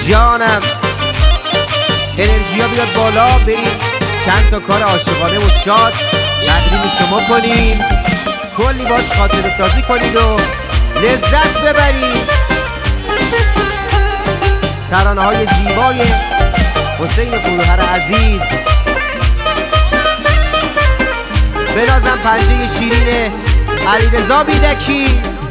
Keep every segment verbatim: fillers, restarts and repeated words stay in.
جانم انرژیا بیاد بالا، بریم چند تا کار عاشقانه و شاد تقدیم شما کنیم، کلی باش خاطره سازی کنید و لذت ببرید. ترانه های زیبای حسین فروهر عزیز، بنازم پنجه شیرین علیرضا بیدکی.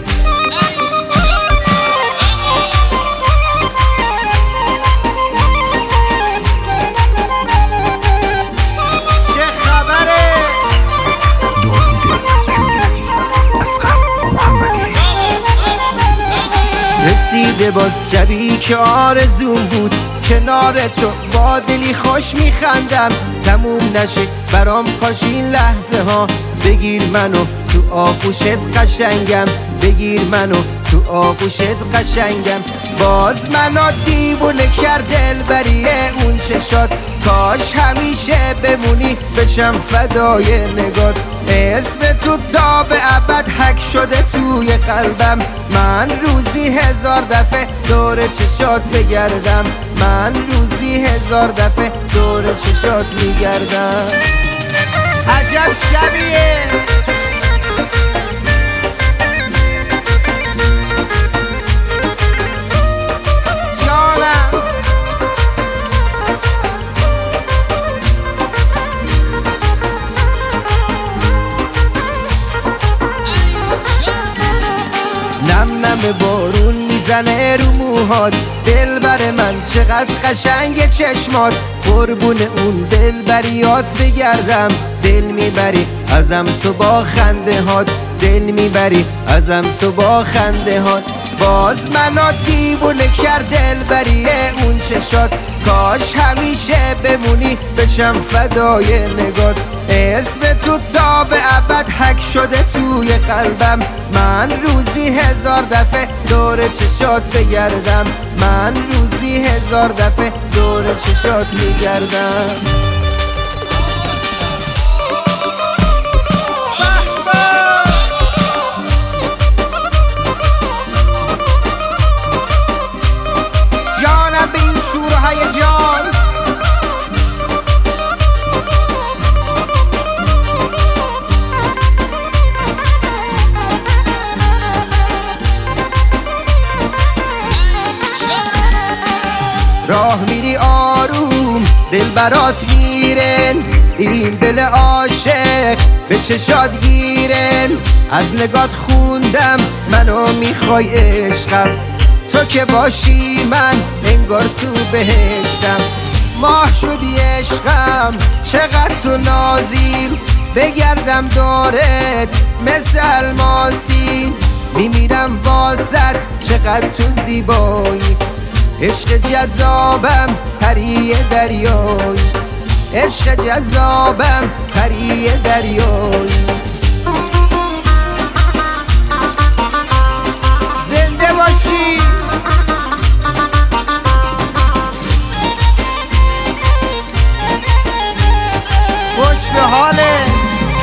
رسیده باز شبی که آرزوم بود کنار تو، با دلی خوش میخندم تموم نشه برام، کاش این لحظه ها بگیر منو تو آغوشت قشنگم، بگیر منو تو آغوشت قشنگم. باز منو دیوونه کرد دلبری اون چشات، کاش همیشه بمونی بشم فدای نگات. اسم تو تا به ابد حک شده توی قلبم، من روزی هزار دفعه دور چشات بگردم، من روزی هزار دفعه دور چشات میگردم. عجب شبیه نم بارون میزنه رو موهات، دلبر من چقدر قشنگ چشمات، قربون اون دلبریات بگردم. دل میبری ازم تو با خنده هات، دل میبری ازم تو با خنده هات. باز منو دیوونه کرد دلبری اون چشات، کاش همیشه بمونی بشم فدای نگات. اسم تو تا به ابد حک شده توی قلبم، من روزی هزار دفعه دور چشات بگردم، من روزی هزار دفعه دور چشات میگردم. جانم به این شور و هیجان، راه میری آروم دل برات میرن، این دل عاشق به چشات گیرن. از نگات خوندم منو میخوای عشقم، تو که باشی من انگار تو بهشتم. ماه شدی عشقم چقدر تو نازیم، بگردم دارت مثل الماسی، میمیرم واسد چقدر تو زیبایی. عشق جذابم پری دریایی، عشق جذابم پری دریایی. زنده باشی خوش به حالت.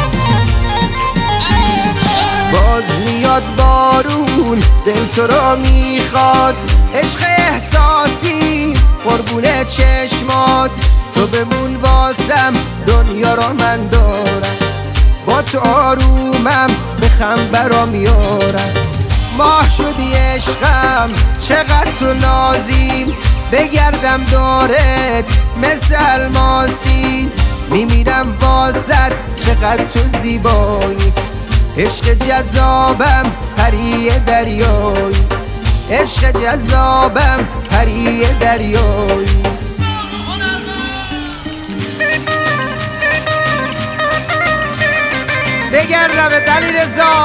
باز میاد بارون دل تو رو میخواد، عشق احساسی قربون چشمات. تو بمون واسم دنیا را من دارم، با تو آرومم بخم برام یارم. ماه شدی عشقم چقدر تو نازیم، بگردم دارت مثل الماسی، میمیرم واسد چقدر تو زیبایی. عشق جذابم پری دریایی، عشق جذابم پری دریایی. بگردم به علیرضا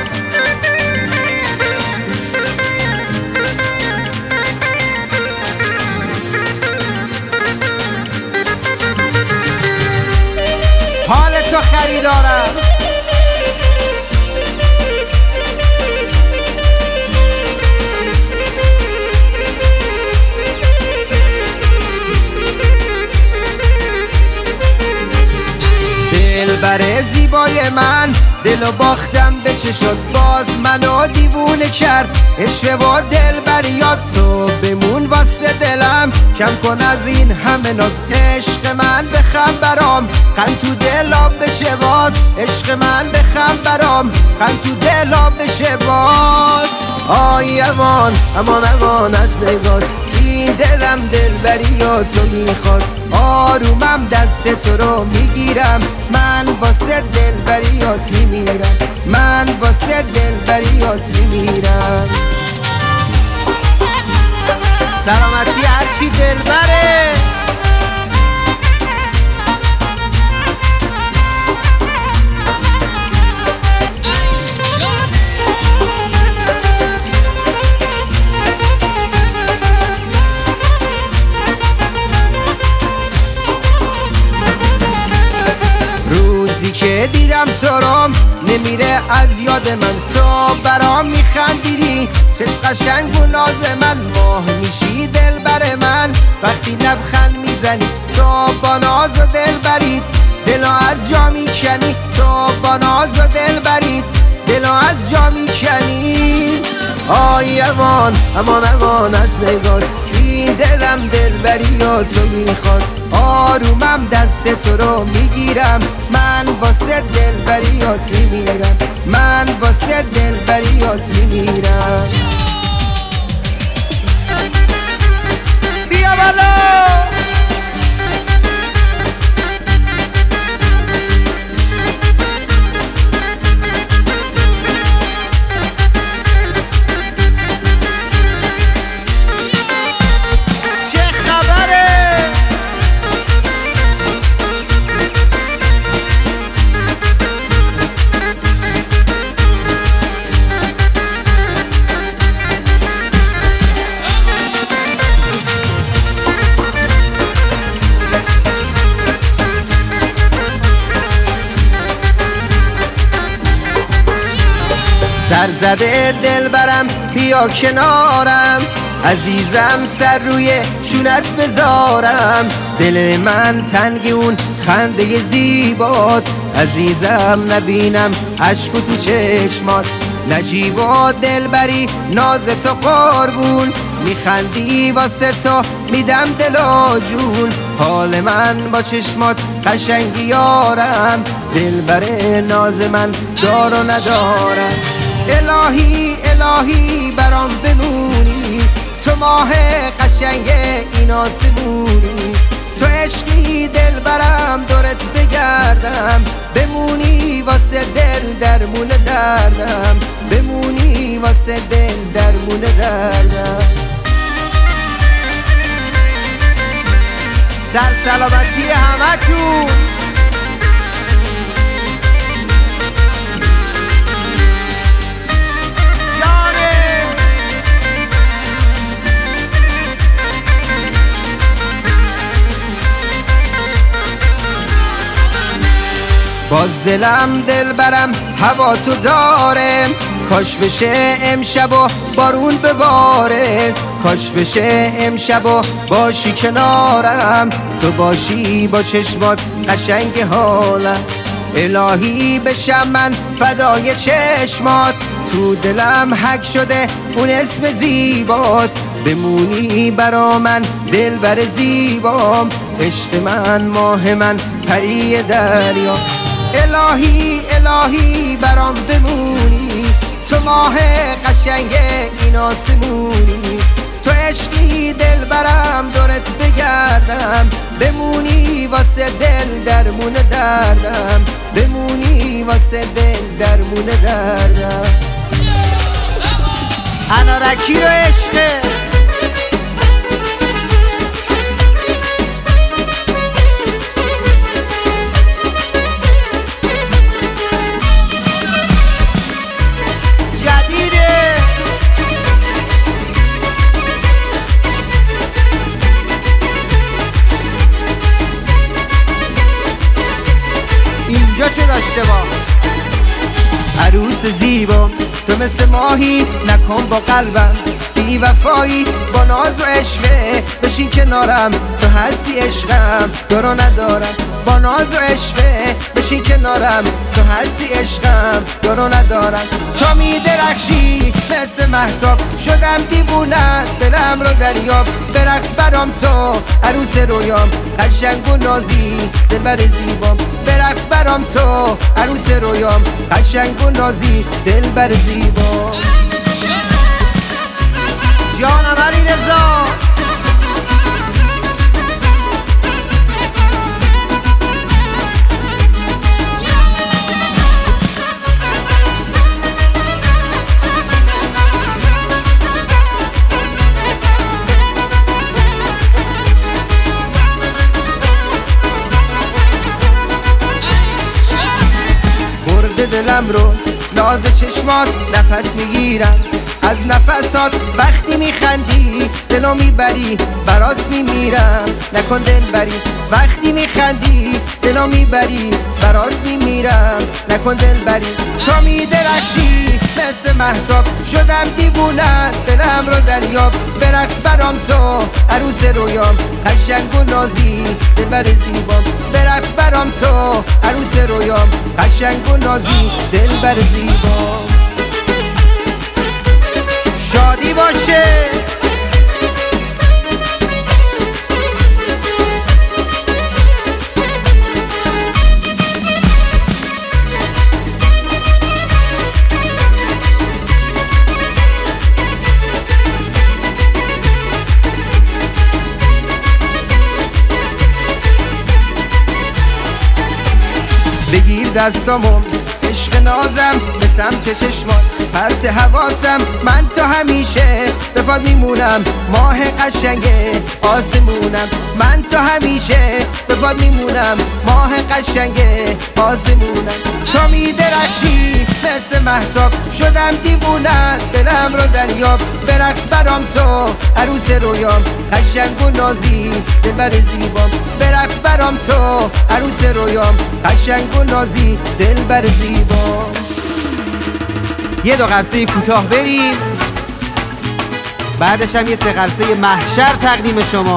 حال تو خریدارم. دلبر زیبای من دلو باختم به چشات، باز منو دیوونه کرد عشق و دل بریاد تو بمون واسه دلم، کم کن از این همه ناز عشق من بخم برام، قند تو دلم بشه باز عشق من بخم برام، قند تو دلم بشه باز. آی امان امان امان از نگات این دلم دل بریاد تو میخواد، آرومم دست تو رو میگیرم، من واسه دل بریات میمیرم، من واسه دل بریات میمیرم. سلامتی هرچی دل بره. روزی که دیدم سرم نمیره از یاد من، تو برام میخندیدی چه قشنگ و ناز من، ماه میشی دل بر من وقتی لبخند میزنی، تو با ناز و دل برید دلو از جا میکنی، تو با ناز و دل برید دلو از جا میکنی. آی امان امان امان از نگات این دلم دل بریاد تو میخواد، آرومم دست تو رو میگیرم، من واسه دل بریات میمیرم، من واسه دل بریات میمیرم. بیا بالا سرزده دل برم بیا کنارم، عزیزم سر روی شونت بذارم، دل من تنگ اون خنده زیبات، عزیزم نبینم عشق تو چشمات، نجیب و دل بری ناز تو قربون، میخندی واسه تو میدم دل و جون، حال من با چشمات قشنگی یارم، دل بر ناز من دار و ندارم. الهی الهی برام بمونی، تو ماه قشنگ این آسمونی، تو عشقی دل برم دورت بگردم، بمونی واسه دل درمون دردم، بمونی واسه دل درمون دردم. سر سلامتی همه تون. باز دلم دل برم هوا تو داره، کاش بشه امشب و بارون بباره، کاش بشه امشب و باشی کنارم، تو باشی با چشمات قشنگ حالم، الهی بشم من فدای چشمات، تو دلم حک شده اون اسم زیبات، بمونی برا من دل بر زیبام، عشق من ماه من پری دریا. الهی الهی برام بمونی، تو ماه قشنگ این آسمونی، تو عشقی دل برم دورت بگردم، بمونی واسه دل درمون دردم، بمونی واسه دل درمون دردم. انارکی رو عشقه اینجا چه داشته با عروس زیبا، تو مثل ماهی نکن با قلبم بی وفایی، با ناز و عشقه بشین کنارم، تو هستی عشقم دارو ندارم، با ناز و عشقه بشین کنارم، تو هستی عشقم یارو ندارم. تو میدرخشی مثل مهتاب، شدم دیوونه دلم رو دریاب. برقص برام تو عروس رویام، قشنگ و نازی دلبر زیبام. برقص برام تو عروس رویام، قشنگ و نازی دلبر زیبام. جانم علیرضا دلم رو ناز چشمات نفس میگیرم، از نفسات وقتی میخندی دلو میبری، برات میمیرم نکن دل بری. وقتی میخندی دلو میبری، برات میمیرم نکن دل بری. تو میدرخشی مثل مهتاب، شدم دیوونه دلم رو دریاب. برقص برام تو عروس رویام، قشنگ و نازی دلبر زیبام. برقص برام تو عروس رویام، قشنگ و نازی دلبر زیبام. شادی باشه بگیر دستامو عشق نازم به سمت چشمات، پرت حواسم من تو همیشه به پاد میمونم. ماه قشنگ آسمونم، من تو همیشه به پاد میمونم. ماه قشنگ آسمونم. تو میدرخشی مثل مهتاب، شدم دیوونه دلم رو دریاب. برقص برام تو عروس رویام، قشنگ و نازی دلبر زیبام. برقص برام تو عروس رویام، قشنگ و نازی دلبر زیبام. یه دو قرصه کوتاه بریم، بعدش هم یه سه قرصه محشر تقدیم شما.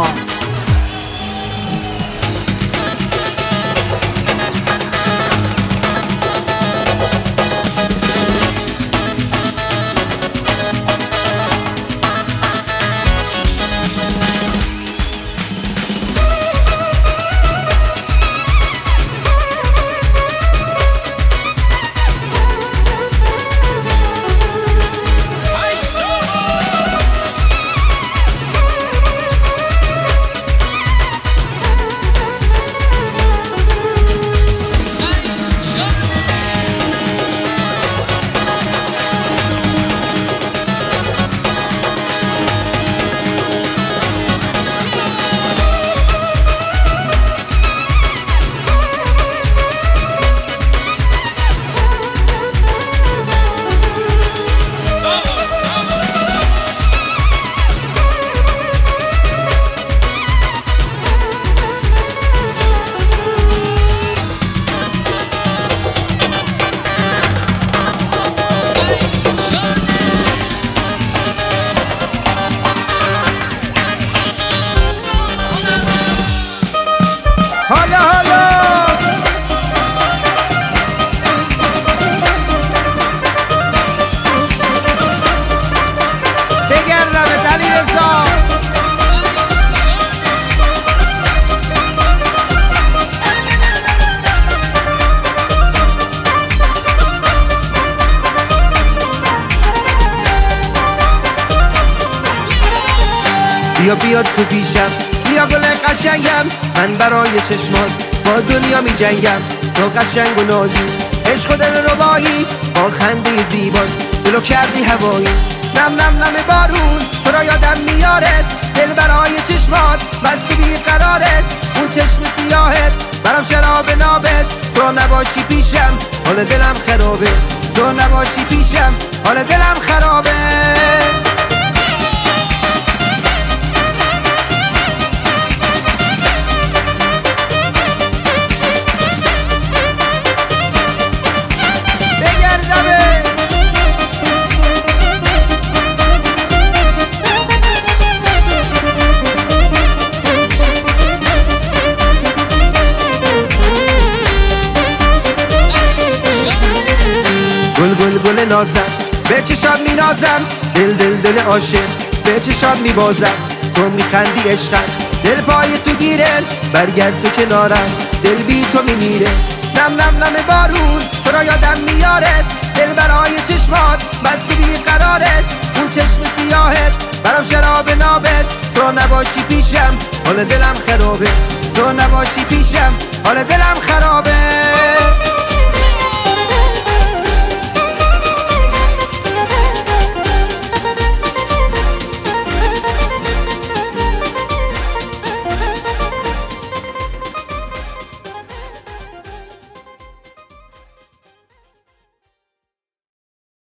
بیا بیا تو پیشم، بیا گل قشنگم، من برای چشمات با دنیا می جنگم. تو قشنگ و نازی، عشق و دل ربایی، با خنده زیبات دلو کردی هوایی. نم نم نم بارون تو را یادم میارد، دل برای چشمات بستی بی قرارت. اون چشم سیاهت برام شراب نابت، تو نباشی پیشم حال دلم خرابه. تو نباشی پیشم حال دلم خرابه. دل نازم به چشات می نازم، دل دل دل عاشق به چشات می بازم. تو می خندی عشقم، دل پای تو گیره، برگرد تو کنارم، دل بی تو می میره. نم نم نم بارون تو را یادم میارد، دل برای چشمات مست بی قرارت، اون چشم سیاهت برام شراب نابت. تو نباشی پیشم حال دلم خرابه، تو نباشی پیشم حال دلم خرابه.